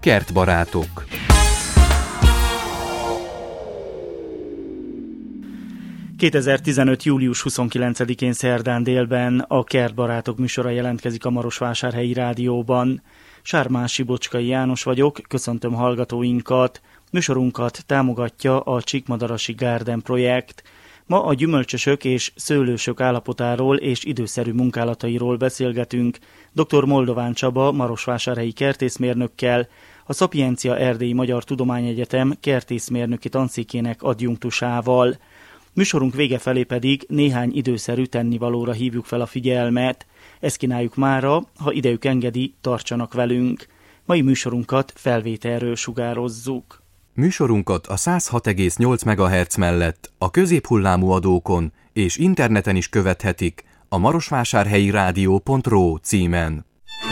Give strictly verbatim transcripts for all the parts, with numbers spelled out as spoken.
Kertbarátok. kétezer-tizenöt. július huszonkilencedikén szerdán délben a Kertbarátok műsora jelentkezik a Marosvásárhelyi Rádióban. Sármási Bocskai János vagyok, köszöntöm hallgatóinkat. Műsorunkat támogatja a Csíkmadarasi Garden projekt. Ma a gyümölcsösök és szőlősök állapotáról és időszerű munkálatairól beszélgetünk dr. Moldován Csaba marosvásárhelyi kertészmérnökkel, a Szapiencia Erdélyi Magyar Tudományegyetem kertészmérnöki tanszékének adjunktusával. Műsorunk vége felé pedig néhány időszerű tennivalóra hívjuk fel a figyelmet. Ezt kínáljuk mára, ha idejük engedi, tartsanak velünk. Mai műsorunkat felvételről sugározzuk. Műsorunkat a száz hat egész nyolc megahertz mellett a középhullámú adókon és interneten is követhetik a marosvásárhelyi rádió pont ro címen.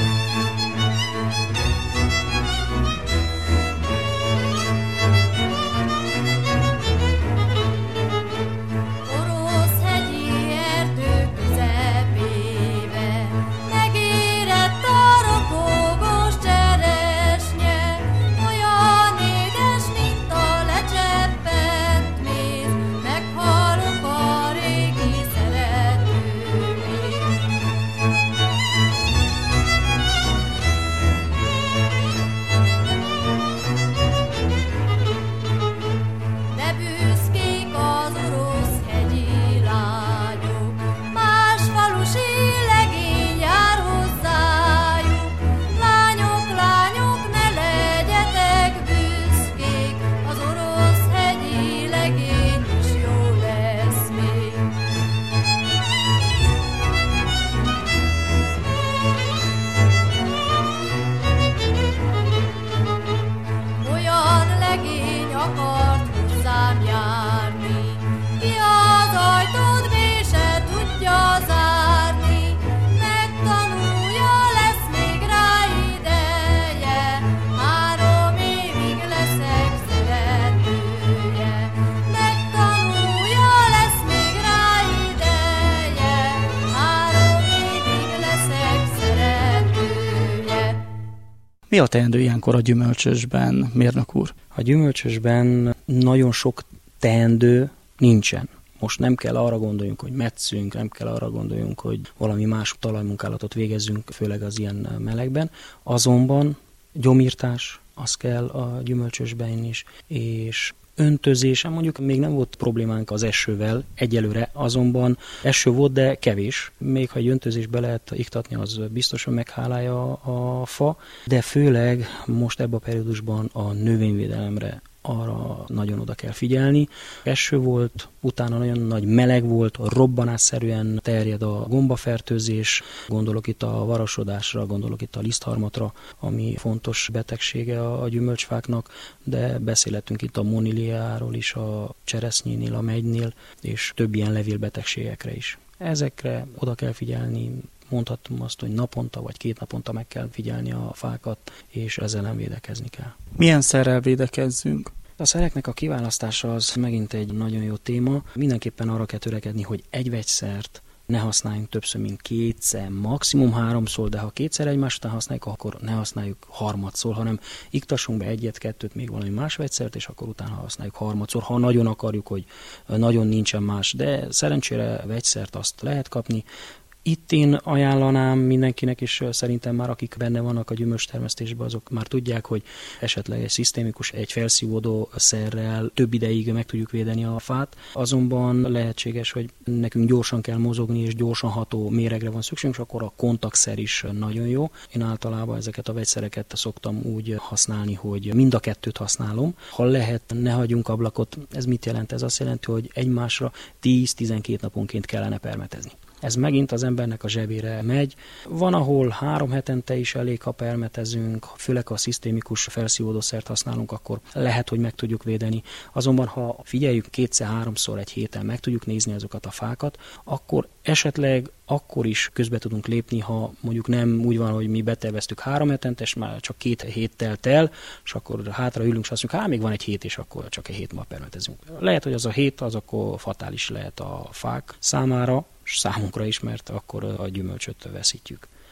Mi a teendő ilyenkor a gyümölcsösben, mérnök úr? A gyümölcsösben nagyon sok teendő nincsen. Most nem kell arra gondoljunk, hogy metszünk, nem kell arra gondoljunk, hogy valami más talajmunkálatot végezzünk, főleg az ilyen melegben. Azonban gyomírtás, az kell a gyümölcsösben is, és öntözés, mondjuk még nem volt problémánk az esővel egyelőre, azonban eső volt, de kevés. Még ha egy öntözésbe lehet iktatni, az biztosan meghálálja a fa, de főleg most ebben a periódusban a növényvédelemre arra nagyon oda kell figyelni. Eső volt, utána nagyon nagy meleg volt, robbanásszerűen terjed a gombafertőzés, gondolok itt a varasodásra, gondolok itt a lisztharmatra, ami fontos betegsége a gyümölcsfáknak, de beszélhetünk itt a moniliáról is, a cseresznyénél, a megynél, és több ilyen levélbetegségekre is. Ezekre oda kell figyelni, mondhatom azt, hogy naponta vagy két naponta meg kell figyelni a fákat, és ezzel nem védekezni kell. Milyen szerrel védekezzünk? A szereknek a kiválasztása az megint egy nagyon jó téma. Mindenképpen arra kell törekedni, hogy egy vegyszert ne használjunk többször, mint kétszer, maximum háromszor, de ha kétszer egymás után használjuk, akkor ne használjuk harmadszor, hanem iktassunk be egyet-kettőt, még valami más vegyszert, és akkor utána használjuk harmadszor, ha nagyon akarjuk, hogy nagyon nincsen más, de szerencsére vegyszert azt lehet kapni. Itt én ajánlanám mindenkinek, és szerintem már akik benne vannak a gyümölcstermesztésben, azok már tudják, hogy esetleg egy szisztémikus, egy felszívódó szerrel több ideig meg tudjuk védeni a fát. Azonban lehetséges, hogy nekünk gyorsan kell mozogni, és gyorsan ható méregre van szükségünk, és akkor a kontaktszer is nagyon jó. Én általában ezeket a vegyszereket szoktam úgy használni, hogy mind a kettőt használom. Ha lehet, ne hagyjunk ablakot. Ez mit jelent? Ez azt jelenti, hogy egymásra tíz-tizenkét naponként kellene permetezni. Ez megint az embernek a zsebére megy. Van, ahol három hetente is elég, ha permetezünk, főleg ha a szisztémikus felszívódószert használunk, akkor lehet, hogy meg tudjuk védeni. Azonban, ha figyeljük kétszer-háromszor egy héten, meg tudjuk nézni azokat a fákat, akkor esetleg akkor is közbe tudunk lépni, ha mondjuk nem úgy van, hogy mi beterveztük három hetente, és már csak két hét telt el, és akkor hátra ülünk, és azt mondjuk, hát még van egy hét, és akkor csak egy hét múlva permetezünk. Lehet, hogy az a hét, az akkor fatális lehet a fák számára, és számunkra is, mert akkor a gyümölcsöt veszítjük.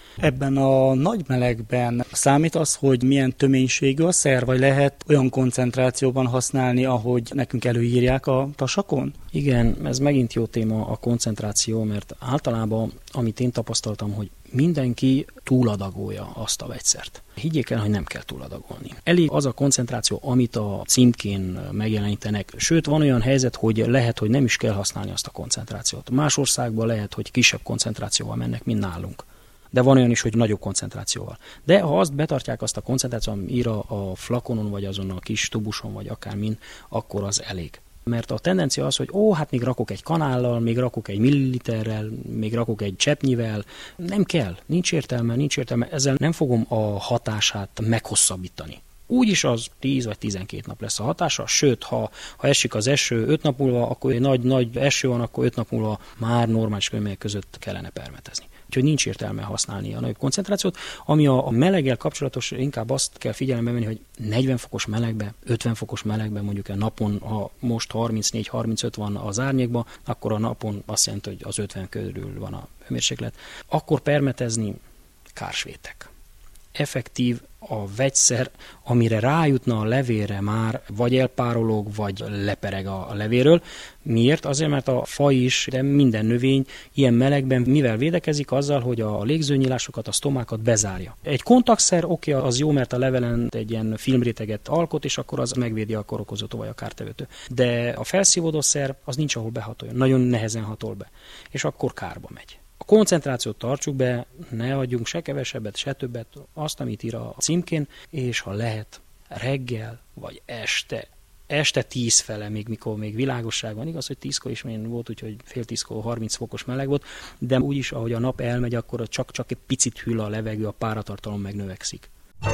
Ebben a nagy melegben számít az, hogy milyen töménységű a szer, vagy lehet olyan koncentrációban használni, ahogy nekünk előírják a tasakon? Igen, ez megint jó téma a koncentráció, mert általában, amit én tapasztaltam, hogy mindenki túladagolja azt a vegyszert. Higgyék el, hogy nem kell túladagolni. Elég az a koncentráció, amit a címkén megjelenítenek. Sőt, van olyan helyzet, hogy lehet, hogy nem is kell használni azt a koncentrációt. Más országban lehet, hogy kisebb koncentrációval mennek, mint nálunk. De van olyan is, hogy nagyobb koncentrációval. De ha azt betartják, azt a koncentrációt, ami ír a flakonon, vagy azon a kis tubuson, vagy akármin, akkor az elég. Mert a tendencia az, hogy ó, hát még rakok egy kanállal, még rakok egy milliliterrel, még rakok egy cseppnyivel. Nem kell, nincs értelme, nincs értelme. Ezzel nem fogom a hatását meghosszabbítani. Úgyis az tíz vagy tizenkét nap lesz a hatása, sőt, ha, ha esik az eső öt nap múlva, akkor egy nagy, nagy eső van, akkor öt nap múlva már normális körülmények között kellene permetezni. Úgyhogy nincs értelme használni a nagyobb koncentrációt. Ami a, a meleggel kapcsolatos, inkább azt kell figyelembe venni, hogy negyven fokos melegbe, ötven fokos melegbe, mondjuk a napon, ha most harmincnégy harmincöt van az árnyékban, akkor a napon azt jelenti, hogy az ötven körül van a hőmérséklet. Akkor permetezni kársvétek. Effektív a vegyszer, amire rájutna a levélre már, vagy elpárolog, vagy lepereg a levéről. Miért? Azért, mert a fa is, de minden növény ilyen melegben mivel védekezik azzal, hogy a légzőnyílásokat, a sztomákat bezárja. Egy kontaktszer, oké, okay, az jó, mert a levelen egy ilyen filmréteget alkot, és akkor az megvédi a korokozótól vagy a kártevőtől. De a felszívódószer az nincs, ahol behatoljon. Nagyon nehezen hatol be. És akkor kárba megy. A koncentrációt tartsuk be, ne adjunk se kevesebbet, se többet, azt, amit ír a címkén, és ha lehet reggel vagy este, este tíz fele, még mikor még világosság van, igaz, hogy tízkor is volt, úgyhogy fél tízkor harminc fokos meleg volt, de úgyis, ahogy a nap elmegy, akkor csak-csak egy picit hűl a levegő, a páratartalom megnövekszik.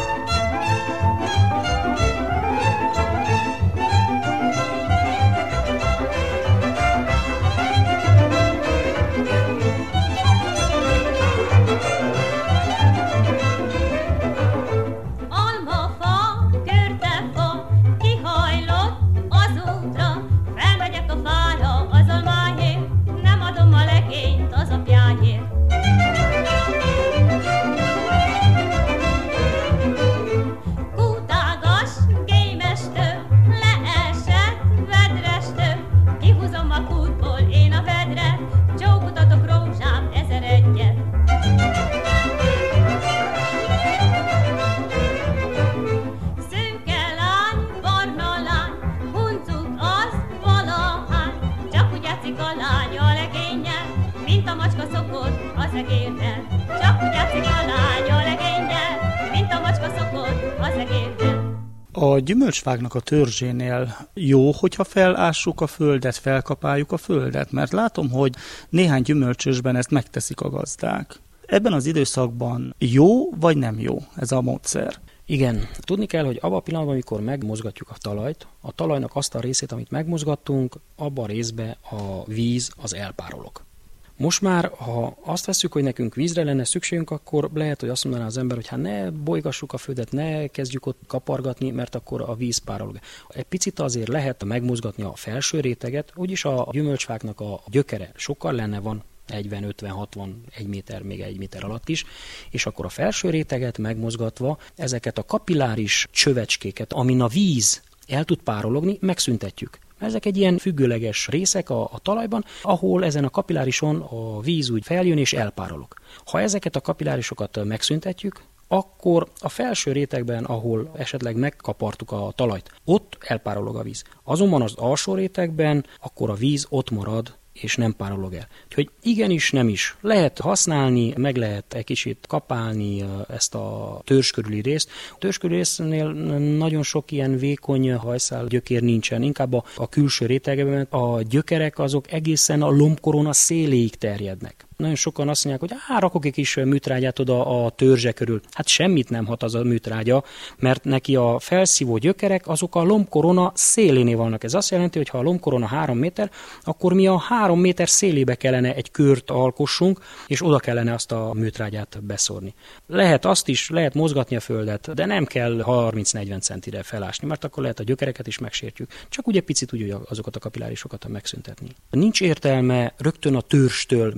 A gyümölcsfáknak a törzsénél jó, hogyha felássuk a földet, felkapáljuk a földet, mert látom, hogy néhány gyümölcsösben ezt megteszik a gazdák. Ebben az időszakban jó vagy nem jó ez a módszer? Igen, tudni kell, hogy abban a pillanatban, amikor megmozgatjuk a talajt, a talajnak azt a részét, amit megmozgattunk, abban a részben a víz az elpárolog. Most már, ha azt vesszük, hogy nekünk vízre lenne szükségünk, akkor lehet, hogy azt mondaná az ember, hogy hát ne bolygassuk a földet, ne kezdjük ott kapargatni, mert akkor a víz párolog. Egy picit azért lehet megmozgatni a felső réteget, úgyis a gyümölcsfáknak a gyökere sokkal lenne van, negyven, ötven, hatvan, egy méter, még egy méter alatt is, és akkor a felső réteget megmozgatva ezeket a kapilláris csövecskéket, amin a víz el tud párologni, megszüntetjük. Ezek egy ilyen függőleges részek a, a talajban, ahol ezen a kapillárison a víz úgy feljön és elpárolog. Ha ezeket a kapillárisokat megszüntetjük, akkor a felső rétegben, ahol esetleg megkapartuk a talajt, ott elpárolog a víz. Azonban az alsó rétegben akkor a víz ott marad, és nem párolog el. Úgyhogy igenis, nem is. Lehet használni, meg lehet egy kicsit kapálni ezt a törzs körüli részt. A törzs körüli résznél nagyon sok ilyen vékony hajszál gyökér nincsen, inkább a, a külső rétegben a gyökerek azok egészen a lombkorona széléig terjednek. Nagyon sokan azt mondják, hogy á, rakok egy kis műtrágyát oda a törzse körül. Hát semmit nem hat az a műtrágya, mert neki a felszívó gyökerek azok a lombkorona szélénél vannak. Ez azt jelenti, hogy ha a lombkorona három méter, akkor mi a három méter szélébe kellene egy kört alkossunk, és oda kellene azt a műtrágyát beszórni. Lehet azt is, lehet mozgatni a földet, de nem kell harminc-negyven centire felásni, mert akkor lehet a gyökereket is megsértjük. Csak ugye picit úgy azokat a kapillárisokat megszüntetni. Nincs értelme rögtön a törzstől megkezdeni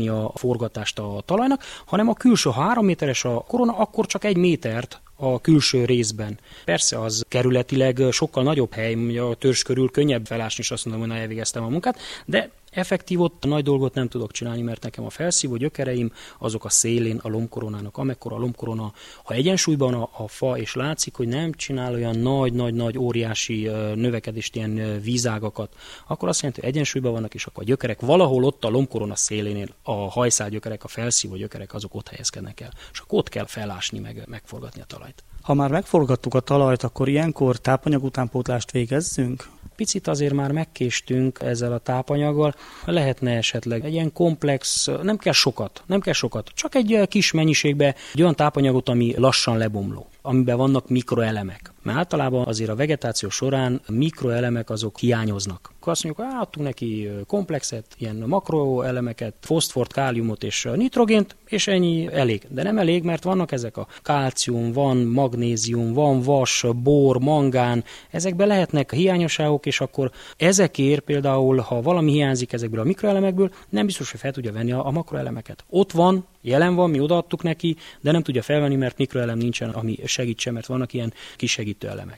elveszíteni a forgatást a talajnak, hanem a külső három méteres a korona, akkor csak egy métert a külső részben. Persze az kerületileg sokkal nagyobb hely, a törzs körül könnyebb felásni, és azt mondom, hogy na, elvégeztem a munkát, de effektív ott nagy dolgot nem tudok csinálni, mert nekem a felszívó gyökereim azok a szélén a lombkoronának, amekkora a lombkorona, ha egyensúlyban a, a fa, és látszik, hogy nem csinál olyan nagy-nagy-nagy óriási növekedést, ilyen vízágakat, akkor azt jelenti, hogy egyensúlyban vannak, és akkor a gyökerek valahol ott a lombkorona szélénél, a hajszálgyökerek, a felszívó gyökerek, azok ott helyezkednek el. És akkor ott kell felásni, meg megforgatni a talajt. Ha már megforgattuk a talajt, akkor ilyenkor tápanyag utánpótlást végezzünk? Picit azért már megkéstünk ezzel a tápanyaggal, lehetne esetleg egy ilyen komplex, nem kell sokat, nem kell sokat, csak egy kis mennyiségbe egy olyan tápanyagot, ami lassan lebomló, amiben vannak mikroelemek. Mert általában azért a vegetáció során mikroelemek azok hiányoznak. Akkor azt mondjuk, hogy adtunk neki komplexet, ilyen makroelemeket, foszfort, káliumot és nitrogént, és ennyi elég. De nem elég, mert vannak ezek a kálcium, van magnézium, van vas, bor, mangán, ezekben lehetnek hiányosságok, és akkor ezekért például, ha valami hiányzik ezekből a mikroelemekből, nem biztos, hogy fel tudja venni a, a makroelemeket. Ott van, jelen van, mi odaadtuk neki, de nem tudja felvenni, mert mikroelem nincsen, ami segítse, mert vannak ilyen kisegítő elemek.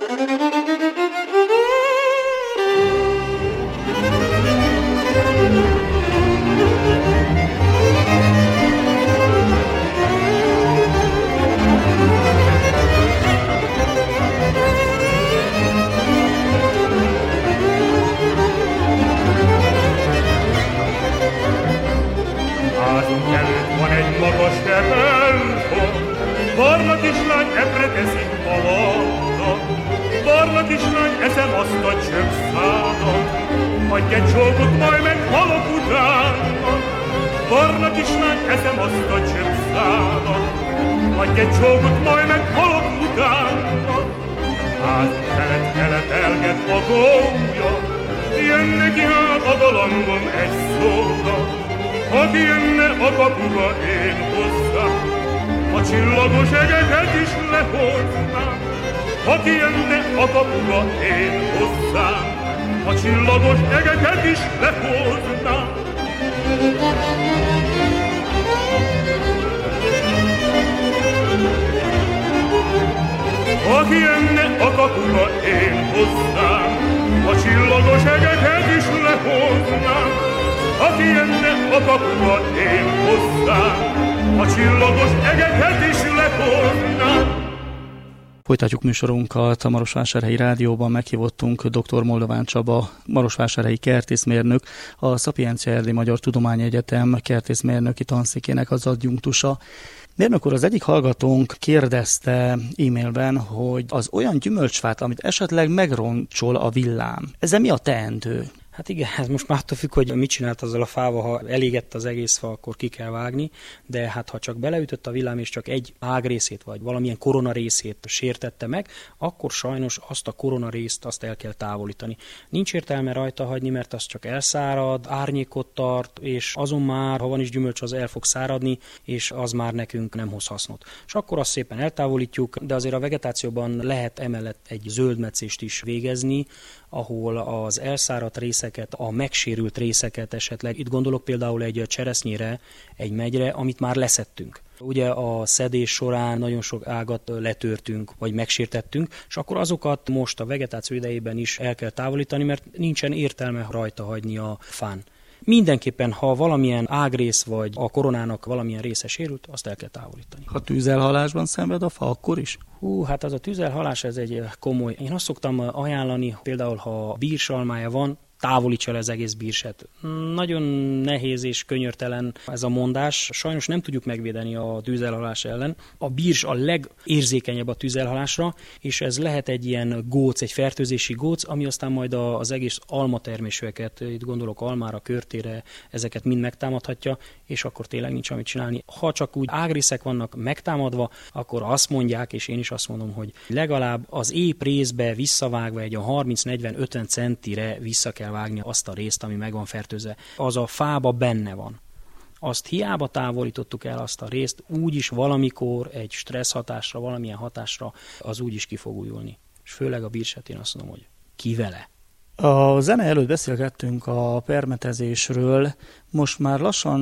Házunk előtt van egy magas tepelfon, barna kislány ebre teszik alatta, barna kislány eszem azt a csöpszádat, adj egy csókot, majd meghalok utána. Barna kislány eszem azt a csöpszádat, adj egy csókot, majd meghalok utána. Házunk felett keletelget a gólya, jön neki hát a galambom egy szóra. Ha kijönne a kapuba én hozzám, a csillagos egeket is lehoznám. Ha kijönne a kapuba én hozzám, a csillagos egeket is lehoznám. Ha kijönne a kapuba én hozzám, a csillagos egeket is lehoznám. Ha kijönne a kapuba én hozzám, a csillagos egeket is lehoznám. Folytatjuk műsorunkat a Marosvásárhelyi Rádióban. Meghívottunk dr. Moldován Csaba, marosvásárhelyi kertészmérnök, a Szapiencia Erdély Magyar Tudományegyetem kertészmérnöki tanszékének az adjunktusa. Mérnök úr, az egyik hallgatónk kérdezte e-mailben, hogy az olyan gyümölcsfát, amit esetleg megroncsol a villám, ezzel mi a teendő? Hát igen, ez most már attól függ, hogy mit csinált azzal a fával, ha elégett az egész fa, akkor ki kell vágni, de hát ha csak beleütött a villám, és csak egy ágrészét, vagy valamilyen koronarészét sértette meg, akkor sajnos azt a koronarészt azt el kell távolítani. Nincs értelme rajta hagyni, mert az csak elszárad, árnyékot tart, és azon már, ha van is gyümölcs, az el fog száradni, és az már nekünk nem hoz hasznot. És akkor azt szépen eltávolítjuk, de azért a vegetációban lehet emellett egy zöldmetszést is végezni, ahol az elszáradt részeket, a megsérült részeket esetleg, itt gondolok például egy cseresznyére, egy megyre, amit már leszettünk. Ugye a szedés során nagyon sok ágat letörtünk, vagy megsértettünk, és akkor azokat most a vegetáció idejében is el kell távolítani, mert nincsen értelme rajta hagyni a fán. Mindenképpen, ha valamilyen ágrész vagy a koronának valamilyen része sérült, azt el kell távolítani. Ha tűzelhalásban szenved a fa, akkor is? Hú, hát az a tűzelhalás, ez egy komoly. Én azt szoktam ajánlani, például ha bírsalmája van, távolítsa el az egész bírset. Nagyon nehéz és könyörtelen ez a mondás. Sajnos nem tudjuk megvédeni a tűzelhalás ellen. A bírs a legérzékenyebb a tűzelhalásra, és ez lehet egy ilyen góc, egy fertőzési góc, ami aztán majd az egész almatermésűeket, itt gondolok almára, körtére, ezeket mind megtámadhatja, és akkor tényleg nincs amit csinálni. Ha csak úgy ágrészek vannak megtámadva, akkor azt mondják, és én is azt mondom, hogy legalább az ép részbe visszavágva egy a harminc negyven ötven centire vissza kell vágni azt a részt, ami meg van fertőzve. Az a fába benne van. Azt hiába távolítottuk el azt a részt, úgyis valamikor egy stressz hatásra, valamilyen hatásra az úgyis ki fog újulni. És főleg a bírset én azt mondom, hogy ki vele. A zene előtt beszélgettünk a permetezésről, most már lassan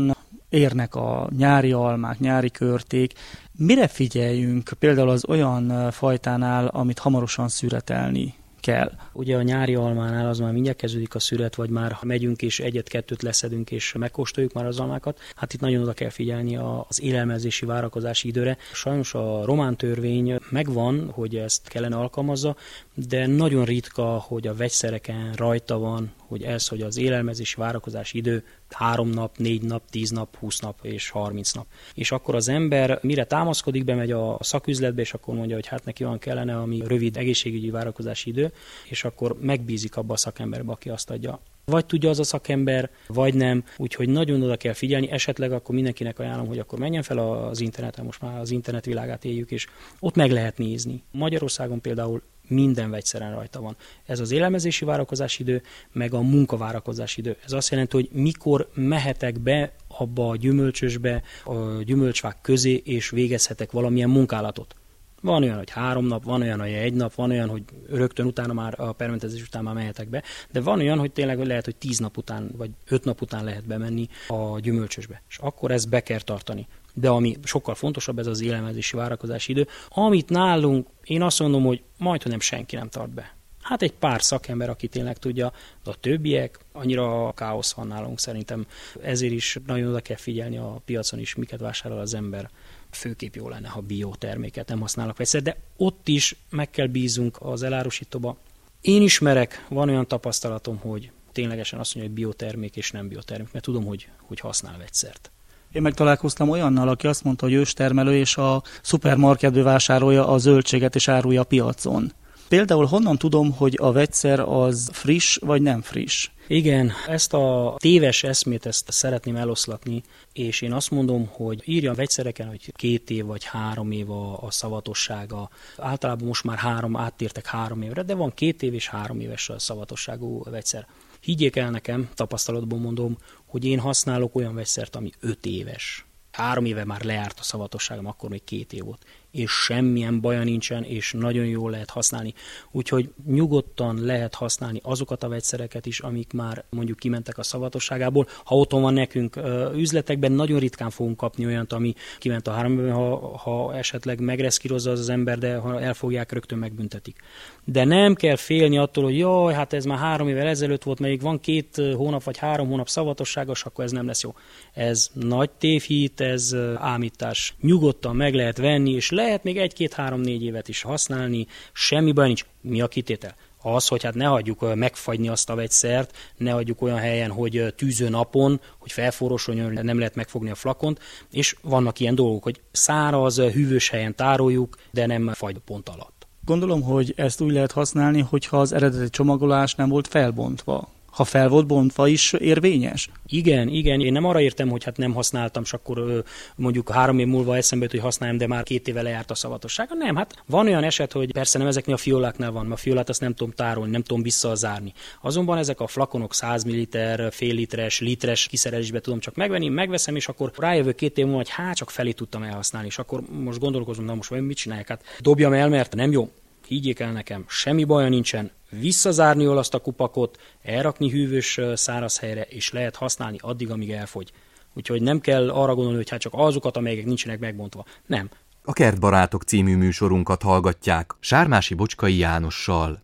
érnek a nyári almák, nyári körték. Mire figyeljünk például az olyan fajtánál, amit hamarosan szüretelni kell? Ugye a nyári almánál az már mindjárt kezdődik a szüret, vagy már ha megyünk és egyet-kettőt leszedünk és megkóstoljuk már az almákat. Hát itt nagyon oda kell figyelni az élelmezési, várakozási időre. Sajnos a román törvény megvan, hogy ezt kellene alkalmazza, de nagyon ritka, hogy a vegyszereken rajta van, hogy ez, hogy az élelmezési, várakozási idő három nap, négy nap, tíz nap, húsz nap és harminc nap. És akkor az ember mire támaszkodik, bemegy a szaküzletbe, és akkor mondja, hogy hát neki van kellene, ami rövid egészségügyi várakozási idő, és akkor megbízik abba a szakemberbe, aki azt adja. Vagy tudja az a szakember, vagy nem, úgyhogy nagyon oda kell figyelni, esetleg akkor mindenkinek ajánlom, hogy akkor menjen fel az interneten, most már az internet világát éljük, és ott meg lehet nézni. Magyarországon például minden vegyszeren rajta van. Ez az élelmezési várakozási idő, meg a munkavárakozási idő. Ez azt jelenti, hogy mikor mehetek be abba a gyümölcsösbe, a gyümölcsfák közé, és végezhetek valamilyen munkálatot. Van olyan, hogy három nap, van olyan, hogy egy nap, van olyan, hogy rögtön utána már a permetezés után már mehetek be, de van olyan, hogy tényleg lehet, hogy tíz nap után, vagy öt nap után lehet bemenni a gyümölcsösbe. És akkor ezt be kell tartani. De ami sokkal fontosabb, ez az élelmezési várakozási idő, amit nálunk, én azt mondom, hogy majdnem senki nem tart be. Hát egy pár szakember, aki tényleg tudja, de a többiek, annyira káosz van nálunk szerintem. Ezért is nagyon oda kell figyelni a piacon is, miket vásárol az ember. Főképp jó lenne, ha bioterméket nem használnak vegyszer, de ott is meg kell bízunk az elárusítóba. Én ismerek, van olyan tapasztalatom, hogy ténylegesen azt mondja, hogy biotermék és nem biotermék, mert tudom, hogy, hogy használ vegyszert. Én megtalálkoztam olyannal, aki azt mondta, hogy őstermelő, és a szupermarketből vásárolja a zöldséget és árulja a piacon. Például honnan tudom, hogy a vegyszer az friss vagy nem friss? Igen, ezt a téves eszmét ezt szeretném eloszlatni, és én azt mondom, hogy írja a vegyszereken, hogy két év vagy három év a, a szavatossága. Általában most már három, áttértek három évre, de van két év és három éves a szavatosságú vegyszer. Higgyék el nekem, tapasztalatból mondom, hogy én használok olyan vegyszert, ami öt éves. Három éve már lejárt a szavatosságom, akkor még két év volt. És semmilyen baja nincsen, és nagyon jól lehet használni. Úgyhogy nyugodtan lehet használni azokat a vegyszereket is, amik már mondjuk kimentek a szavatosságából. Ha otthon van nekünk üzletekben, nagyon ritkán fogunk kapni olyant, ami kiment a három évben, ha, ha esetleg megreszkírozza az az ember, de ha elfogják, rögtön megbüntetik. De nem kell félni attól, hogy jaj, hát ez már három évvel ezelőtt volt, még van két hónap vagy három hónap szavatosságos, akkor ez nem lesz jó. Ez nagy tévhit, ez ámítás. Nyugodtan meg lehet venni, és lehet még egy-két-három-négy évet is használni, semmi baj nincs. Mi a kitétel? Az, hogy hát ne hagyjuk megfagyni azt a vegyszert, ne hagyjuk olyan helyen, hogy tűző napon, hogy felforrósoljon, nem lehet megfogni a flakont, és vannak ilyen dolgok, hogy száraz, hűvös helyen tároljuk, de nem fagy pont alatt. Gondolom, hogy ezt úgy lehet használni, hogyha az eredeti csomagolás nem volt felbontva. Ha fel volt bontva is érvényes? Igen, igen. Én nem arra értem, hogy hát nem használtam, és akkor mondjuk három év múlva eszembe jut, hogy használjam, de már két éve lejárt a szavatossága. Nem, hát van olyan eset, hogy persze nem ezeknél a fioláknál van, mert a fiolát azt nem tudom tárolni, nem tudom visszazárni. Azonban ezek a flakonok száz milliliter, fél literes, literes kiszerelésbe tudom csak megvenni, megveszem, és akkor rájövök két év múlva, hogy hát csak felé tudtam elhasználni, és akkor most gondolkozom, na most mit csinálják? Hát dobjam el, mert nem jó. Higgyék el nekem, semmi baja nincsen, visszazárni jól azt a kupakot, elrakni hűvös száraz helyre, és lehet használni addig, amíg elfogy. Úgyhogy nem kell arra gondolni, hogy hát csak azokat, amelyek nincsenek megbontva. Nem. A Kertbarátok című műsorunkat hallgatják Sármási Bocskai Jánossal.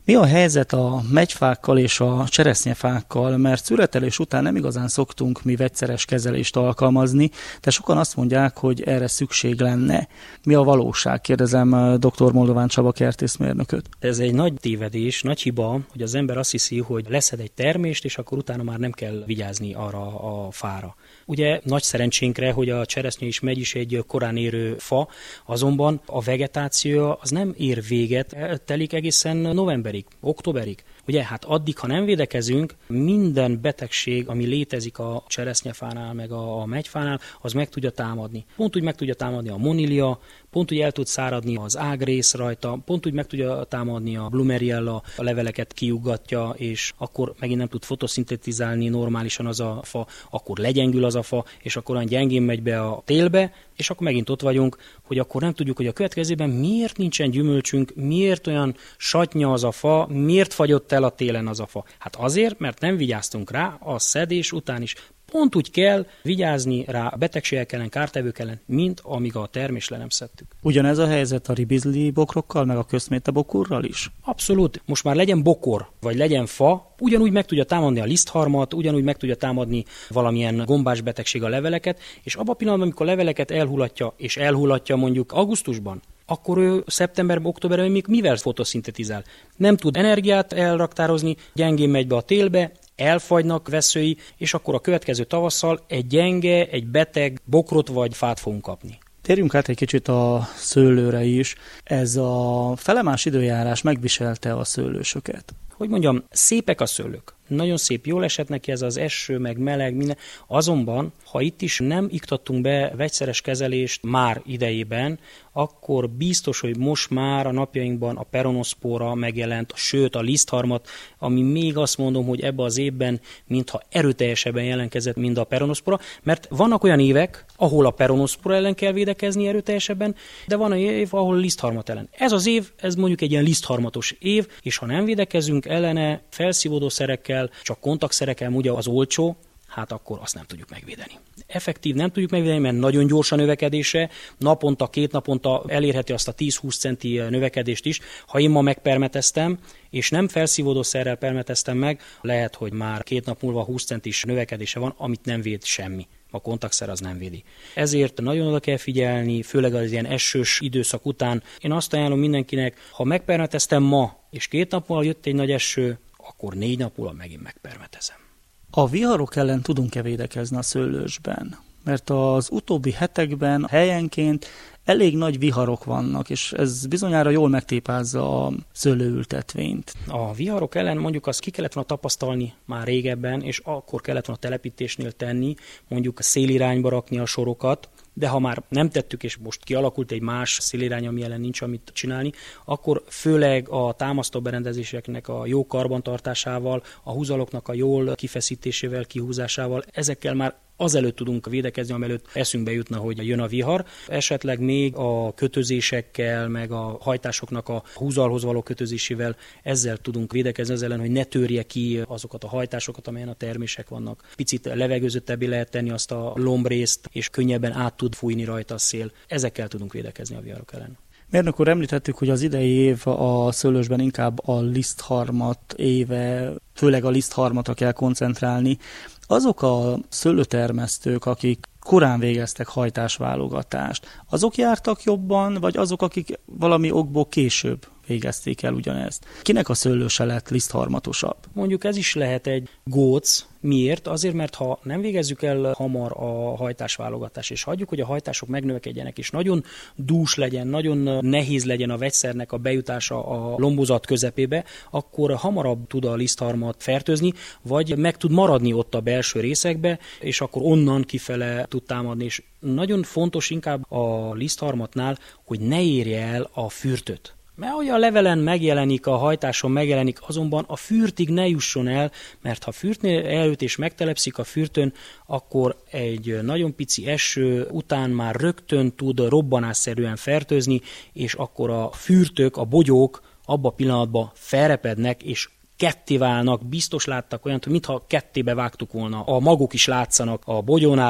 Mi a helyzet a megyfákkal és a cseresznyefákkal, mert szüretelés után nem igazán szoktunk mi vegyszeres kezelést alkalmazni, de sokan azt mondják, hogy erre szükség lenne. Mi a valóság? Kérdezem dr. Moldován Csaba kertészmérnököt. Ez egy nagy tévedés, nagy hiba, hogy az ember azt hiszi, hogy leszed egy termést, és akkor utána már nem kell vigyázni arra a fára. Ugye nagy szerencsénkre, hogy a cseresznye is megy is egy korán érő fa, azonban a vegetáció az nem ér véget, telik egészen novemberig, októberig. Ugye, hát addig, ha nem védekezünk, minden betegség, ami létezik a cseresznyefánál, meg a, a megyfánál, az meg tudja támadni. Pont úgy meg tudja támadni a monilia, pont úgy el tud száradni az ágrész rajta, pont úgy meg tudja támadni a blumeriella, a leveleket kiuggatja, és akkor megint nem tud fotoszintetizálni normálisan az a fa, akkor legyengül az a fa, és akkor olyan gyengén megy be a télbe, és akkor megint ott vagyunk, hogy akkor nem tudjuk, hogy a következőben miért nincsen gyümölcsünk, miért olyan satnya az a fa, miért fagyott el a télen az a fa. Hát azért, mert nem vigyáztunk rá a szedés után is. Pont úgy kell vigyázni rá a betegségek ellen, kártevők ellen, mint amíg a termést le nem szedtük. Ugyanez a helyzet a ribizli bokrokkal, meg a közméte bokorral is? Abszolút. Most már legyen bokor, vagy legyen fa, ugyanúgy meg tudja támadni a lisztharmat, ugyanúgy meg tudja támadni valamilyen gombás betegség a leveleket, és abban a pillanatban, amikor a leveleket elhullatja, és elhullatja mondjuk augusztusban, akkor ő szeptemberben, októberben még mivel fotoszintetizál? Nem tud energiát elraktározni, gyengén megy be a télbe, elfagynak veszői, és akkor a következő tavasszal egy gyenge, egy beteg bokrot vagy fát fogunk kapni. Térjünk át egy kicsit a szőlőre is. Ez a felemás időjárás megviselte a szőlősöket? Hogy mondjam, szépek a szőlők. Nagyon szép, jól esett neki ez az eső, meg meleg, minden. Azonban, ha itt is nem iktattunk be vegyszeres kezelést már idejében, akkor biztos, hogy most már a napjainkban a peronoszpóra megjelent, sőt a lisztharmat, ami még azt mondom, hogy ebbe az évben mintha erőteljesebben jelentkezett, mint a peronoszpóra, mert vannak olyan évek, ahol a peronoszpóra ellen kell védekezni erőteljesebben, de van olyan év, ahol a lisztharmat ellen. Ez az év, ez mondjuk egy ilyen lisztharmatos év, és ha nem védekezünk ellene felszívódószerekkel, csak kontaktszerekkel, ugye az olcsó, hát akkor azt nem tudjuk megvédeni. Effektív nem tudjuk megvédeni, mert nagyon gyors a növekedése, naponta, két naponta elérheti azt a tíz-húsz centi növekedést is. Ha én ma megpermeteztem, és nem felszívódószerrel permeteztem meg, lehet, hogy már két nap múlva húsz centis növekedése van, amit nem véd semmi. A kontaktszer az nem védi. Ezért nagyon oda kell figyelni, főleg az ilyen esős időszak után. Én azt ajánlom mindenkinek, ha megpermeteztem ma, és két nap múlva jött egy nagy eső, akkor négy nap múlva megint megpermetezem. A viharok ellen tudunk-e védekezni a szőlősben? Mert az utóbbi hetekben helyenként elég nagy viharok vannak, és ez bizonyára jól megtépázza a szőlőültetvényt. A viharok ellen mondjuk azt ki kellett volna tapasztalni már régebben, és akkor kellett volna a telepítésnél tenni, mondjuk a szélirányba rakni a sorokat, de ha már nem tettük, és most kialakult egy más szélirány, ami ellen nincs amit csinálni, akkor főleg a támasztó berendezéseknek a jó karbantartásával, a húzaloknak a jól kifeszítésével, kihúzásával, ezekkel már azelőtt tudunk védekezni, amelőtt eszünkbe jutna, hogy jön a vihar. Esetleg még a kötözésekkel, meg a hajtásoknak a húzalhoz való kötözésével ezzel tudunk védekezni az ellen, hogy ne törje ki azokat a hajtásokat, amelyen a termések vannak. Picit levegőzöttebbé lehet tenni azt a lombrészt, és könnyebben át tud fújni rajta a szél. Ezekkel tudunk védekezni a viharok ellen. Mérnök úr, említettük, hogy az idei év a szőlősben inkább a lisztharmat éve, főleg a lisztharmatra kell koncentrálni. Azok a szőlőtermesztők, akik korán végeztek hajtásválogatást, azok jártak jobban, vagy azok, akik valami okból később végezték el ugyanezt? Kinek a szőlőse lett lisztharmatosabb? Mondjuk ez is lehet egy góc. Miért? Azért, mert ha nem végezzük el hamar a hajtásválogatást, és hagyjuk, hogy a hajtások megnövekedjenek, és nagyon dús legyen, nagyon nehéz legyen a vegyszernek a bejutása a lombozat közepébe, akkor hamarabb tud a lisztharmat fertőzni, vagy meg tud maradni ott a belső részekbe, és akkor onnan kifele tud támadni. És nagyon fontos inkább a lisztharmatnál, hogy ne érje el a fürtöt. Mert ahogy a levelen megjelenik, a hajtáson megjelenik, azonban a fürtig ne jusson el, mert ha fürtnél eljut és megtelepszik a fürtön, akkor egy nagyon pici eső után már rögtön tud robbanásszerűen fertőzni, és akkor a fürtök, a bogyók abba a pillanatban felrepednek, és ketté válnak. Biztos láttak olyant, hogy mintha kettébe vágtuk volna. A magok is látszanak a bogyónál.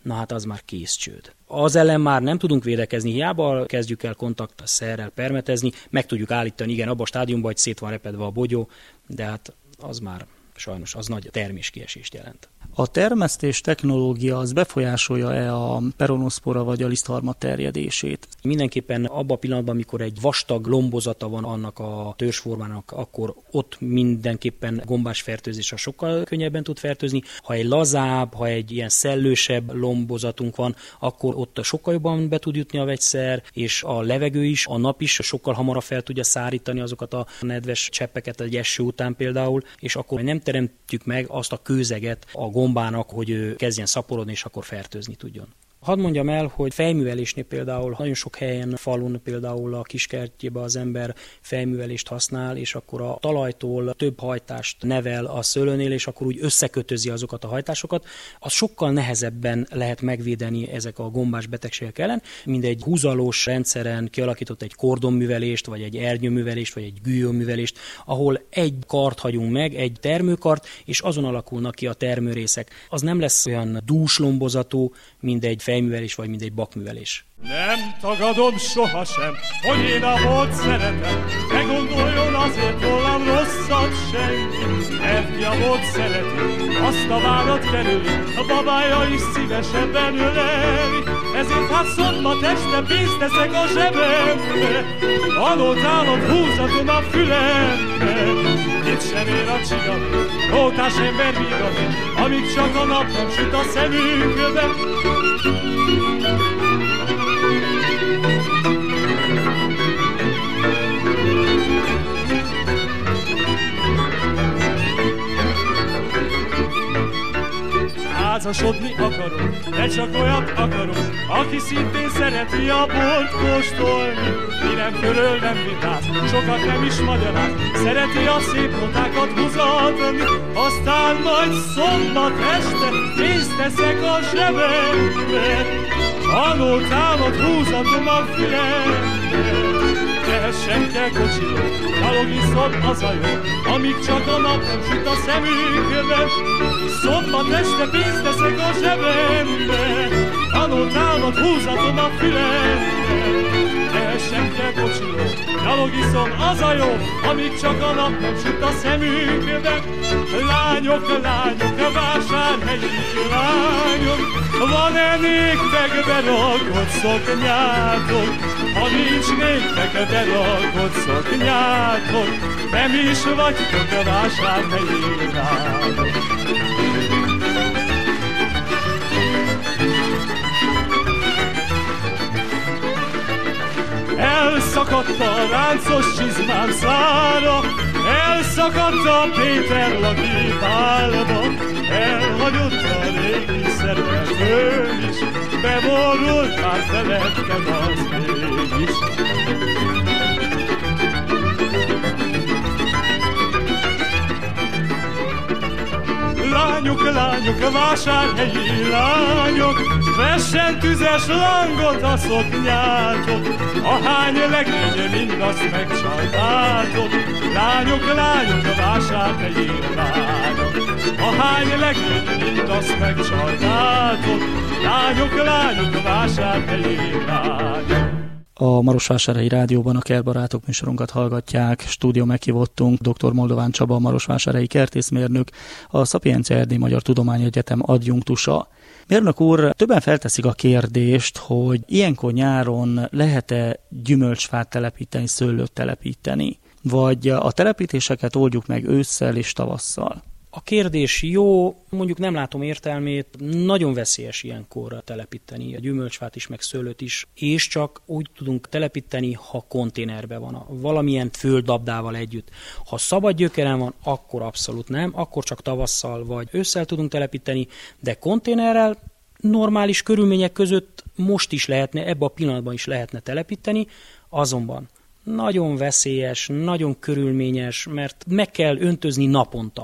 na hát az már készcsőd. Az ellen már nem tudunk védekezni, hiába kezdjük el kontaktszerrel permetezni, meg tudjuk állítani, igen, abban a stádiumban, hogy szét van repedve a bogyó, de hát az már sajnos az nagy terméskiesést jelent. A termesztés technológia az befolyásolja-e a peronoszpora vagy a lisztharmat terjedését? Mindenképpen abban a pillanatban, amikor egy vastag lombozata van annak a törzsformának, akkor ott mindenképpen gombás fertőzés sokkal könnyebben tud fertőzni. Ha egy lazább, ha egy ilyen szellősebb lombozatunk van, akkor ott sokkal jobban be tud jutni a vegyszer, és a levegő is, a nap is sokkal hamarabb fel tudja szárítani azokat a nedves cseppeket egy eső után például, és akkor nem teremtjük meg azt a kőzeget a gombának, hogy ő kezdjen szaporodni, és akkor fertőzni tudjon. Hadd mondjam el, hogy fejművelésnél például nagyon sok helyen, falun például a kiskertjében az ember fejművelést használ, és akkor a talajtól több hajtást nevel a szőlőnél, és akkor úgy összekötözi azokat a hajtásokat. Az sokkal nehezebben lehet megvédeni ezek a gombás betegségek ellen, mint egy húzalós rendszeren kialakított egy kordonművelést, vagy egy ernyőművelést, vagy egy gülyóművelést, ahol egy kart hagyunk meg, egy termőkart, és azon alakulnak ki a termőrészek. Az nem lesz olyan dúslombozatú, mint egy fejművelés, vagy mint egy bakművelés. Nem tagadom sohasem, hogy én a volt szeretem, ne gondoljon azért rólam rosszat senki. Mert ki a volt szereti, azt a várat kerüli, a babája is szívesebben öleli. Ezért hát szombat este pénzt teszek a zsebembe, adott állat húzatom a fülembe. Itt sem ér a csiga, rótás ember vigani, amíg csak a nap nem süt a szemünkbe. Házasodni akarok, de csak olyat akarok, aki szintén szereti a bort kóstolni. Mi nem köröl, nem vitáz, sokat nem is magyaráz, szereti a szép notákat húzatni. Aztán majd szombat este pénzt teszek a zsebembe, halott állat húzatom a fülembe. Tehessen kell kocsiba, gyalogiszom az a jó, amíg csak a nap nem süt a szemünkbe. Szombat este pénzt teszek a zsebembe, halott állat húzatom a fülembe. Tehessen kell kocsiba, gyalogiszom az a jó, amíg csak a nap nem süt a szemünkbe. Lányok, lányok, a vásárhelyi lányok, van-e néktek berakott szoknyátok? Ha nincs néktek berakott szoknyátok, nem is vagytok a vásárhelyi lányok. Elszakadt a ráncos csizmám szára, elszakadt a Péter laki pálba, elhagyott a régi szeretőm is, beborult már felettem az ég is. Lányok, lányok, vásárhelyi lányok, vessen tüzes lángot a szoknyátok, ahány legény mindazt megcsaltátok. Lányok, lányok, a vásárhelyi lányok, ahány legény mindazt megcsaltátok. Lányok, lányok, a vásárhelyi lányok. A Marosvásárhelyi Rádióban a Kertbarátok műsorunkat hallgatják. Stúdió meghívottunk dr. Moldován Csaba, marosvásárhelyi kertészmérnök, a Szapiencia Erdély Magyar Tudományegyetem adjunktusa. Mérnök úr, többen felteszik a kérdést, hogy ilyenkor nyáron lehet-e gyümölcsfát telepíteni, szőlőt telepíteni, vagy a telepítéseket oldjuk meg ősszel és tavasszal? A kérdés jó, mondjuk nem látom értelmét, nagyon veszélyes ilyenkor telepíteni a gyümölcsfát is, meg szőlőt is, és csak úgy tudunk telepíteni, ha konténerben van, valamilyen földdabdával együtt. Ha szabad gyökeren van, akkor abszolút nem, akkor csak tavasszal vagy ősszel tudunk telepíteni, de konténerrel normális körülmények között most is lehetne, ebben a pillanatban is lehetne telepíteni, azonban nagyon veszélyes, nagyon körülményes, mert meg kell öntözni naponta.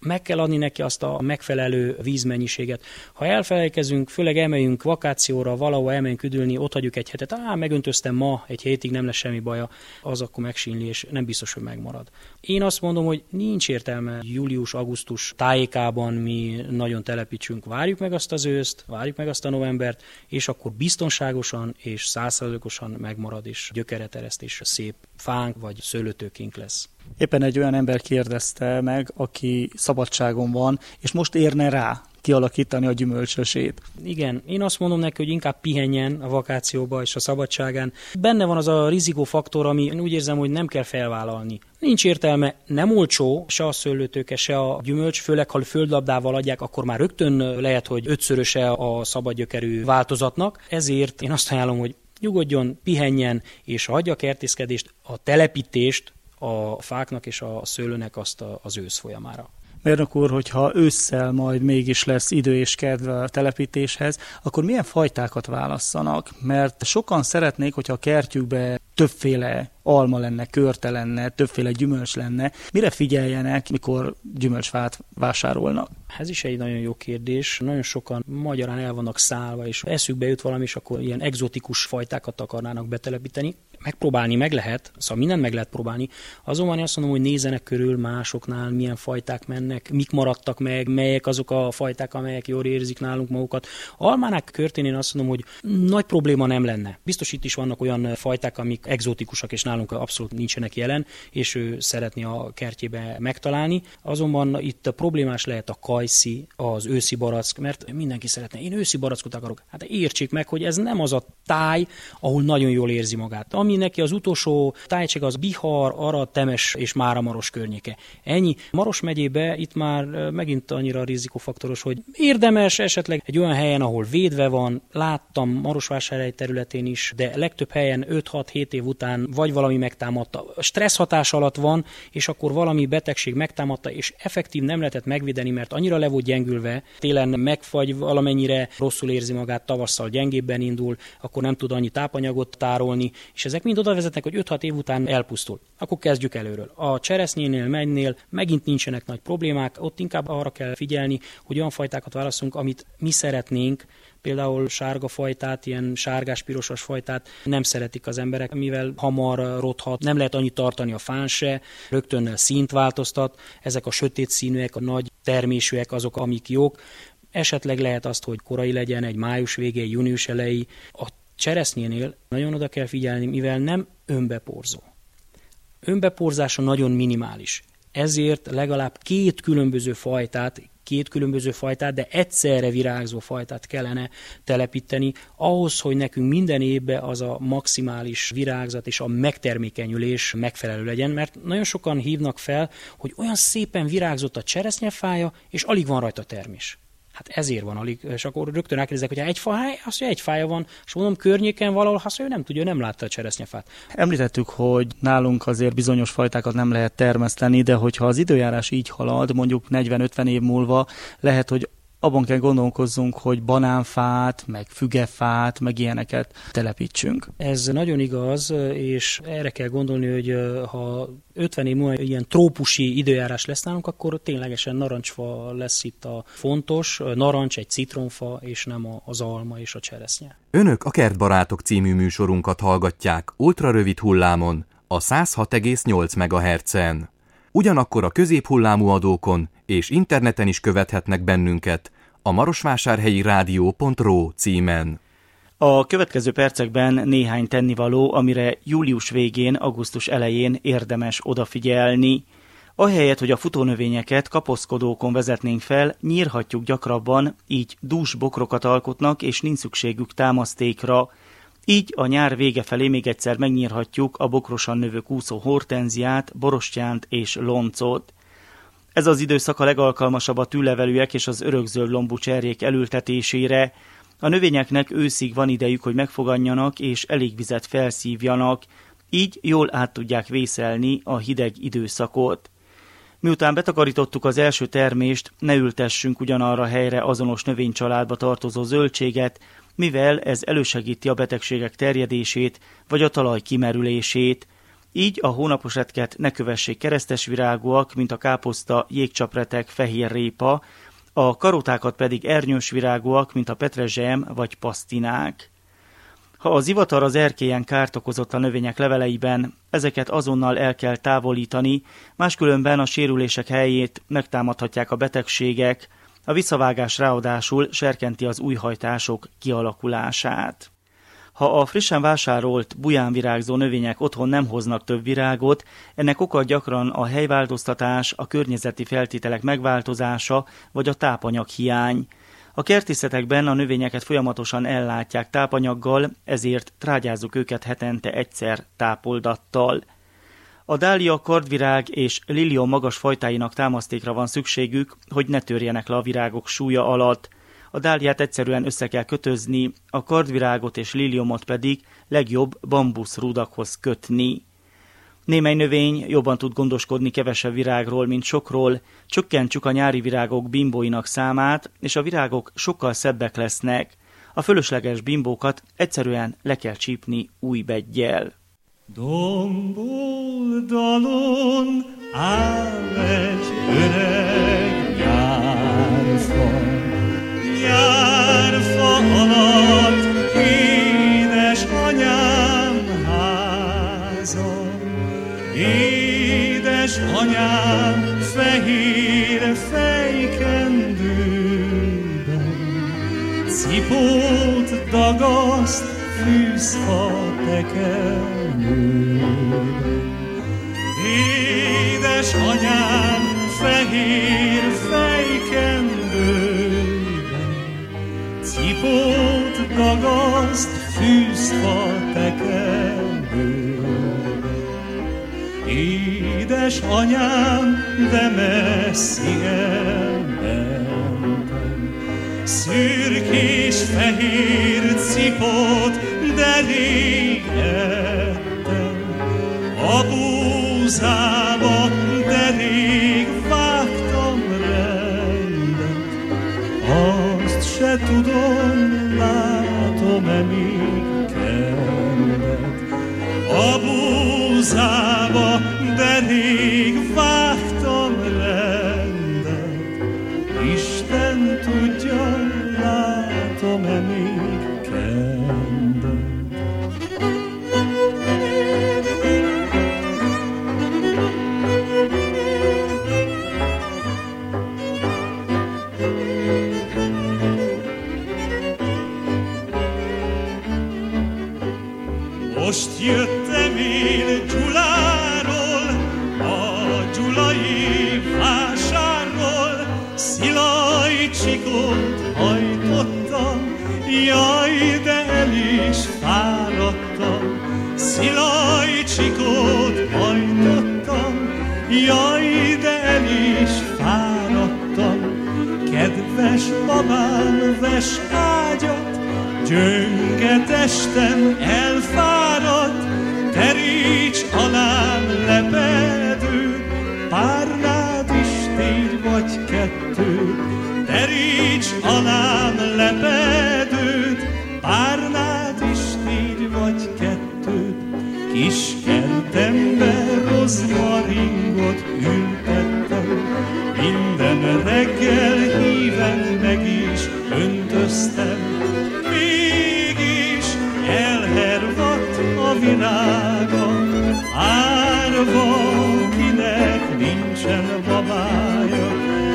meg kell adni neki azt a megfelelő vízmennyiséget. Ha elfelejkezünk, főleg elmegyünk vakációra, valahol elmegyünk üdülni, ott hagyjuk egy hetet, á, megöntöztem ma, egy hétig nem lesz semmi baja, az akkor megsínli, és nem biztos, hogy megmarad. Én azt mondom, hogy nincs értelme július-augusztus tájékában mi nagyon telepítsünk, várjuk meg azt az őszt, várjuk meg azt a novembert, és akkor biztonságosan és száz százalékosan megmarad, és gyökeret ereszt, és szép fánk vagy szőlőtőkénk lesz. Éppen egy olyan ember kérdezte meg, aki szabadságon van, és most érne rá kialakítani a gyümölcsösét. Igen, én azt mondom neki, hogy inkább pihenjen a vakációba és a szabadságán. Benne van az a rizikófaktor, ami úgy érzem, hogy nem kell felvállalni. Nincs értelme, nem olcsó se a szőlőtőke, se a gyümölcs, főleg ha földlabdával adják, akkor már rögtön lehet, hogy ötszöröse a szabadgyökerű változatnak. Ezért én azt ajánlom, hogy nyugodjon, pihenjen, és hagyja a kertészkedést, a telepítést a fáknak és a szőlőnek azt az ősz folyamára. Mérnök úr, hogyha ősszel majd mégis lesz idő és kedve a telepítéshez, akkor milyen fajtákat válasszanak? Mert sokan szeretnék, hogyha a kertjükbe többféle alma lenne, körte lenne, többféle gyümölcs lenne. Mire figyeljenek, mikor gyümölcsfát vásárolnak? Ez is egy nagyon jó kérdés. Nagyon sokan magyarán el vannak szállva, és eszükbe jut valami, és akkor ilyen egzotikus fajtákat akarnának betelepíteni. Megpróbálni meg lehet, szóval mindent meg lehet próbálni. Azonban én azt mondom, hogy nézzenek körül másoknál, milyen fajták mennek, mik maradtak meg, melyek azok a fajták, amelyek jól érzik nálunk magukat. Almánák körtén én azt mondom, hogy nagy probléma nem lenne. Biztos itt is vannak olyan fajták, amik egzotikusak, és nálunk abszolút nincsenek jelen, és ő szeretné a kertjébe megtalálni. Azonban itt a problémás lehet a kajszi, az őszi barack, mert mindenki szeretne. Én őszi barackot akarok. Hát értsék meg, hogy ez nem az a táj, ahol nagyon jól érzi magát. Ami neki az utolsó tájtség az Bihar, Arad, Temes és Máramaros környéke. Ennyi. Maros megyébe itt már megint annyira rizikófaktoros, hogy érdemes esetleg egy olyan helyen, ahol védve van, láttam Marosvásárhely területén is, de legtöbb helyen öt-hat-hét év után vagy valami megtámadta. Stressz hatás alatt van, és akkor valami betegség megtámadta, és effektív nem lehetett megvédeni, mert annyira le volt gyengülve, télen megfagy, valamennyire rosszul érzi magát, tavasszal gyengébben indul, akkor nem tud annyi tápanyagot tárolni, és ezek mind oda vezetnek, hogy öt-hat év után elpusztul. Akkor kezdjük előről. A cseresznyénél, mennynél megint nincsenek nagy problémák, ott inkább arra kell figyelni, hogy olyan fajtákat válaszunk, amit mi szeretnénk, például sárga fajtát, ilyen sárgás-pirosas fajtát nem szeretik az emberek, mivel hamar rothat, nem lehet annyit tartani a fán se, rögtön színt változtat, ezek a sötét színűek, a nagy termésűek azok, amik jók. Esetleg lehet azt, hogy korai legyen, egy május végé, június elejé. A cseresznyénél nagyon oda kell figyelni, mivel nem önbeporzó. Önbeporzása nagyon minimális. Ezért legalább két különböző fajtát, két különböző fajtát, de egyszerre virágzó fajtát kellene telepíteni, ahhoz, hogy nekünk minden évben az a maximális virágzat és a megtermékenyülés megfelelő legyen, mert nagyon sokan hívnak fel, hogy olyan szépen virágzott a cseresznyefája, és alig van rajta termés. Hát ezért van alig, és akkor rögtön elkérdezek, hogy egy fa, azt egy fája van, és mondom, környéken valahol, azt ő nem tudja, nem látta a cseresznyefát. Említettük, hogy nálunk azért bizonyos fajtákat nem lehet termeszteni, de hogyha az időjárás így halad, mondjuk negyven-ötven év múlva, lehet, hogy abban kell gondolkozzunk, hogy banánfát, meg fügefát, meg ilyeneket telepítsünk. Ez nagyon igaz, és erre kell gondolni, hogy ha ötven év múlva ilyen trópusi időjárás lesz nálunk, akkor ténylegesen narancsfa lesz itt a fontos, narancs, egy citronfa, és nem az alma és a cseresznye. Önök a Kertbarátok című műsorunkat hallgatják ultrarövid hullámon, a száz hat egész nyolc megahertzen. Ugyanakkor a középhullámú adókon és interneten is követhetnek bennünket a marosvásárhelyi rádió pont ro címen. A következő percekben néhány tennivaló, amire július végén, augusztus elején érdemes odafigyelni. Ahelyett, hogy a futónövényeket kapaszkodókon vezetnénk fel, nyírhatjuk gyakrabban, így dús bokrokat alkotnak, és nincs szükségük támasztékra. Így a nyár vége felé még egyszer megnyírhatjuk a bokrosan növő kúszó hortenziát, borostyánt és loncot. Ez az időszak a legalkalmasabb a tűlevelűek és az örökzöld lombú cserjék elültetésére. A növényeknek őszig van idejük, hogy megfoganjanak és elég vizet felszívjanak, így jól át tudják vészelni a hideg időszakot. Miután betakarítottuk az első termést, ne ültessünk ugyanarra a helyre azonos növénycsaládba tartozó zöldséget, mivel ez elősegíti a betegségek terjedését vagy a talaj kimerülését. Így a hónaposetket ne kövessék keresztes virágúak, mint a káposzta, jégcsapretek, fehér répa, a karotákat pedig ernyős virágúak, mint a petrezselyem vagy pasztinák. Ha az ivatar az erkélyen kárt okozott a növények leveleiben, ezeket azonnal el kell távolítani, máskülönben a sérülések helyét megtámadhatják a betegségek, a visszavágás ráadásul serkenti az újhajtások kialakulását. Ha a frissen vásárolt, buján virágzó növények otthon nem hoznak több virágot, ennek oka gyakran a helyváltoztatás, a környezeti feltételek megváltozása vagy a tápanyag hiány. A kertészetekben a növényeket folyamatosan ellátják tápanyaggal, ezért trágyázzuk őket hetente egyszer tápoldattal. A dália, kardvirág és lilium magas fajtáinak támasztékra van szükségük, hogy ne törjenek le a virágok súlya alatt. A dáliát egyszerűen össze kell kötözni, a kardvirágot és liliumot pedig legjobb bambuszrúdakhoz kötni. Némely növény jobban tud gondoskodni kevesebb virágról, mint sokról, csökkentsük a nyári virágok bimbóinak számát, és a virágok sokkal szebbek lesznek. A fölösleges bimbókat egyszerűen le kell csípni új beggyel. Domboldalon áll egy öreg nyárfa, nyárfa alatt édes anyám háza, édes anyám fehér fejkendőben, cipót dagaszt fűzfa tekermőben. Édes anyám fehér fejkendőben, cipót dagaszt fűzfa tekermőben. Édes anyám, de messzi elmentem, szürkés fehér cipót, de rég ettem. A búzába, de rég vágtam rendet, azt se tudom, látom-e még kendet. A búzába, de rég vágtam rendet, Isten tudja, látom-e még kendet. Most jöttem én Gyuláról, a gyulai vásárról, szilajcsikót hajtottam, jaj, de el is fáradtam. Szilajcsikót hajtottam, jaj, de el is fáradtam. Kedves babám, vess ágyat, gyönge testem elfáradt, teríts alám lepedőt, párnád is tégy vagy kettő. Teríts alám lepedőt, párnád is tégy vagy kettő. Kis kertembe rozmaringot ültettem, minden reggel híven meg is öntöztem. Mégis elhervadt a virága, árva, kinek nincsen babája.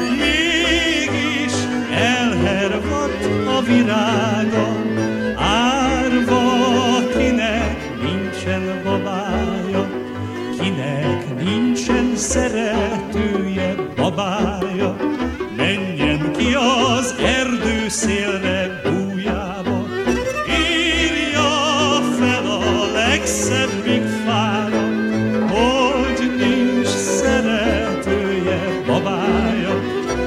Mégis elhervadt a virága, árva, kinek nincsen babája. Kinek nincsen szeretője, babája, menjen ki az erdőszélre bújjába. Írja fel a legszebbik fára, hogy nincs szeretője, babája.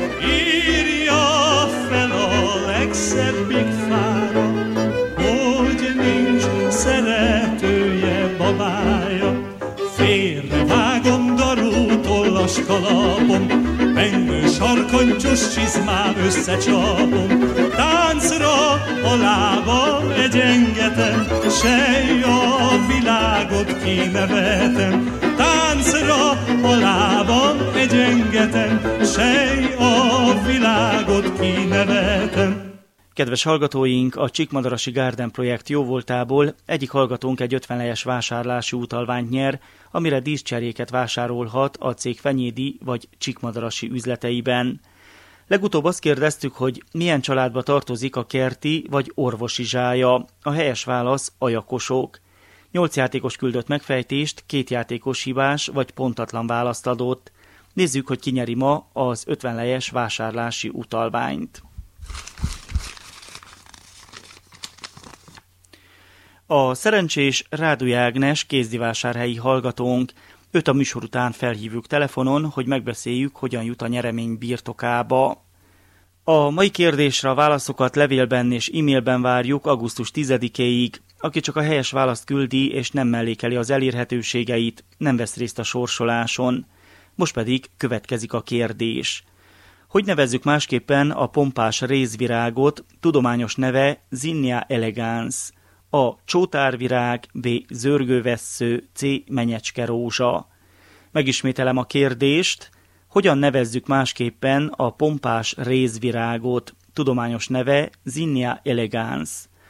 Írja fel a legszebbik fára, hogy nincs szeretője, babája. Félrevágom darú tollas kalapom, pengő sarkancsos csizmám összecsapom. Táncra a lábam egy egy engeten, sej a világot kinevetem. Táncra a lábam egy engeten, sej a világot kinevetem. Kedves hallgatóink, a Csíkmadarasi Garden projekt jóvoltából egyik hallgatónk egy ötvenlejes vásárlási utalványt nyer, amire díszcseréket vásárolhat a cég fenyédi vagy csíkmadarasi üzleteiben. Legutóbb azt kérdeztük, hogy milyen családba tartozik a kerti vagy orvosi zsája. A helyes válasz a jakosok. Nyolc játékos küldött megfejtést, két játékos hibás vagy pontatlan választ adott. Nézzük, hogy ki nyeri ma az ötvenlejes vásárlási utalványt. A szerencsés Rádúj Ágnes kézdivásárhelyi hallgatónk. Őt a műsor után felhívjuk telefonon, hogy megbeszéljük, hogyan jut a nyeremény birtokába. A mai kérdésre a válaszokat levélben és e-mailben várjuk augusztus tizedikéig. Aki csak a helyes választ küldi és nem mellékeli az elérhetőségeit, nem vesz részt a sorsoláson. Most pedig következik a kérdés. Hogy nevezzük másképpen a pompás rézvirágot, tudományos neve Zinnia elegans? A. csótárvirág, B. zörgővessző, C. menyecske rózsa. Megismételem a kérdést. Hogyan nevezzük másképpen a pompás rézvirágot? Tudományos neve Zinnia elegans.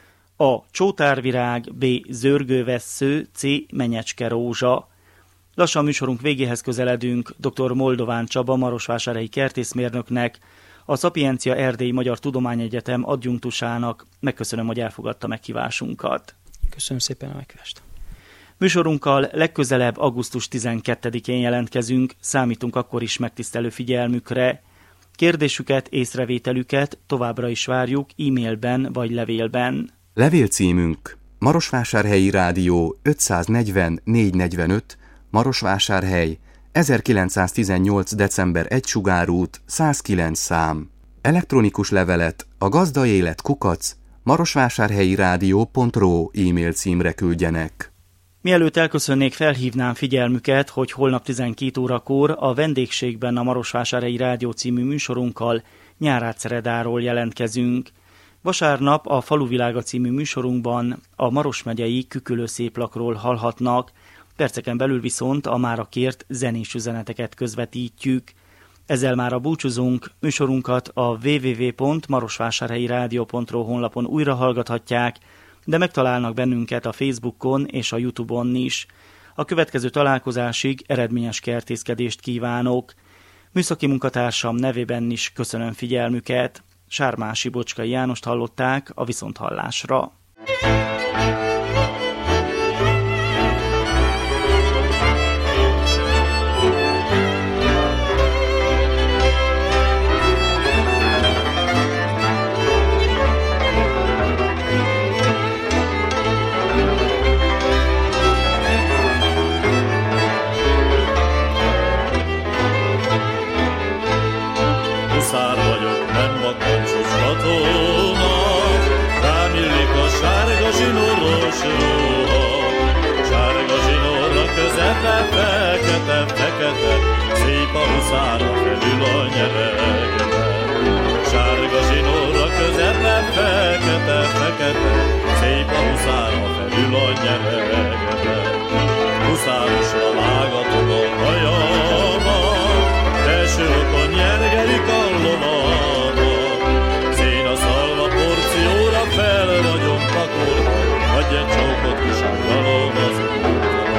A. csótárvirág, B. zörgővessző, C. menyecske rózsa. Lassan műsorunk végéhez közeledünk. dr. Moldován Csaba marosvásárhelyi kertészmérnöknek, a Szapiencia Erdélyi Magyar Tudományegyetem adjunktusának megköszönöm, hogy elfogadta meghívásunkat. Köszönöm szépen a meghívást. Műsorunkkal legközelebb augusztus tizenkettedikén jelentkezünk, számítunk akkor is megtisztelő figyelmükre. Kérdésüket, észrevételüket továbbra is várjuk e-mailben vagy levélben. Levélcímünk Marosvásárhelyi Rádió ötszáznegyven négyszáznegyvenöt, Marosvásárhely, ezerkilencszáztizennyolc. december egy Sugárút, száz kilenc szám. Elektronikus levelet a gazdaélet kukac marosvásárhelyi rádió pont ro e-mail címre küldjenek. Mielőtt elköszönnék, felhívnám figyelmüket, hogy holnap tizenkét órakor a vendégségben a Marosvásárhelyi Rádió című műsorunkkal Nyárádszeredáról jelentkezünk. Vasárnap a Faluvilága című műsorunkban a Maros megyei kükülőszéplakról hallhatnak, perceken belül viszont a mára kért zenés üzeneteket közvetítjük. Ezzel már a búcsúzunk, műsorunkat a double-u double-u double-u pont marosvásárhelyi rádió pont ro honlapon újra hallgathatják, de megtalálnak bennünket a Facebookon és a YouTube-on is. A következő találkozásig eredményes kertészkedést kívánok. Műszaki munkatársam nevében is köszönöm figyelmüket. Sármási Bocskai Jánost hallották, a viszonthallásra. Huszár vagyok, nem vakancsos katona, rám illik a sárga zsinóros ruha. Sárga zsinórra közepe, fekete, fekete, szép a huszára felül a nyeregbe. Sárga zsinórra közepe, fekete, fekete, szép a huszára felül a nyeregbe. Huszárosra vágatok a hajamat, első okon nyergelik a lovama. Szén a szalva porcióra fel vagyok pakolva, adj egy csókot kusángalom az útra.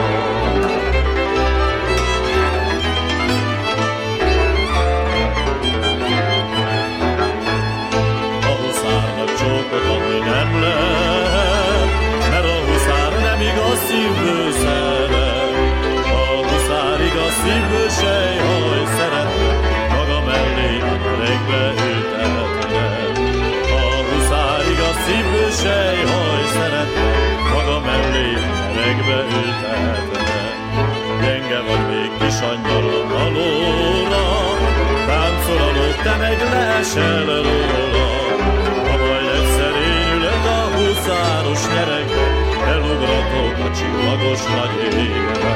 A huszárnak csókot adni nem lehet, mert a huszár nem igaz szívből szeret. A huszár igaz szívből sejhaj szeretne, maga mellé a nyeregbe ültetne. A huszár igaz szívből sejhaj szeretne, maga mellé a nyeregbe ültetne. Gyenge vagy még kis angyalom alóla, táncol a ló, te meg leesel róla. Ha majd egyszer én ülök a huszáros nyeregbe, elugratok a csillagos nagy égbe.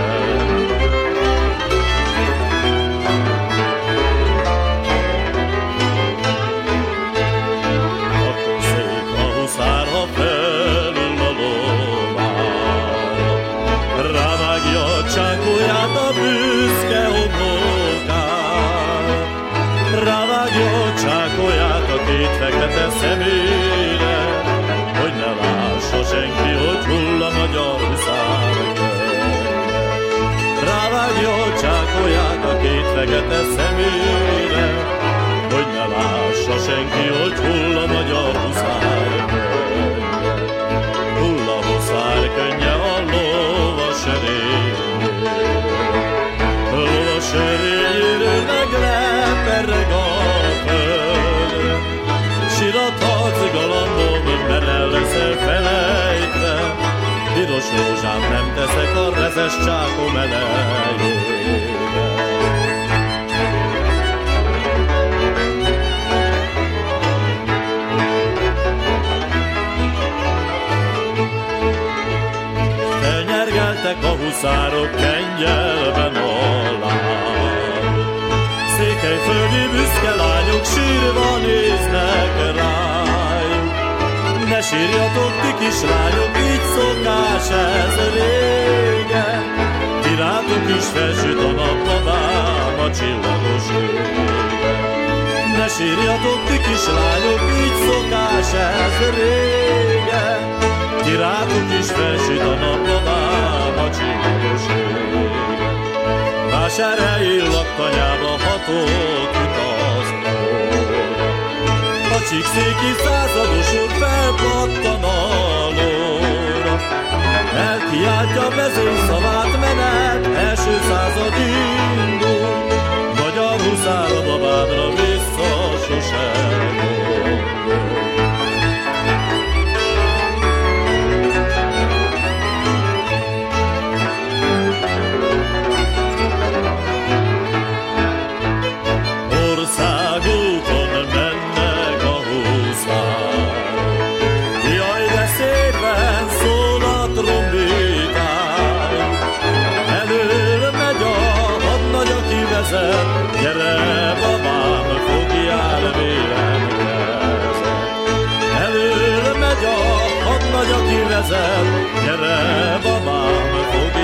Akkor szép a huszár, ha felül szemére, hogy ne lássa senki, hogy hull a magyar huszár könnye. Rávágja, csákolják a két fekete szemére, hogy ne lássa senki, hogy hull a magyar huszár könnye. Hull a huszár könnye a lovas erényére, a lovas erényéről megleperreg a földre. Sirathatsz galambom, mert el leszel felejtve, piros rózsát nem teszek a rezes csákom elejére. Felnyergeltek a huszárok kengyelben alán, székelyföldi büszke lányok sírva néznek rájuk. Ne sírjatok, ti kislányok, így szokás ez régen, királyok is felsüt a nap, babám a csillagos égen. Ne sírjatok, ti kislányok, így szokás ez régen, királyok is felsüt a nap, babám a csillagos égen. Vásárhelyi laktanyába hatott utazóra, a csíkszéki százados úr felpattan a lóra. Elkiáltja mezőny szavát, menet, első század indul, magyar huszár a babádra vissza sosem gondol. Gyere, babám, fogjál vélem kezet. Elől megy a hadnagy, aki vezet. Gyere, babám, fogjál